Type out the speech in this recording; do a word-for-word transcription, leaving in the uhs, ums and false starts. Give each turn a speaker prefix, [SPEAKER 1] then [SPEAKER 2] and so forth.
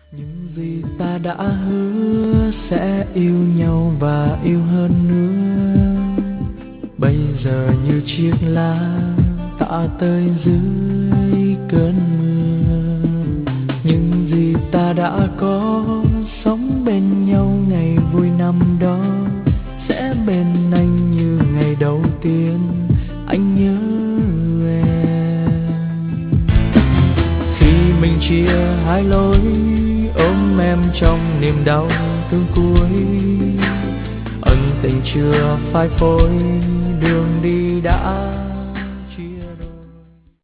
[SPEAKER 1] Những gì ta đã hứa sẽ yêu nhau và yêu hơn nữa, bây giờ như chiếc lá tạ tơi dưới cơn mưa. Những gì ta đã có, sống bên nhau ngày vui năm đó, sẽ bên anh như ngày đầu tiên anh nhớ em. Khi mình chia hai lối, ôm em trong niềm đau thương cuối, ân tình chưa phai phôi, đường đi đã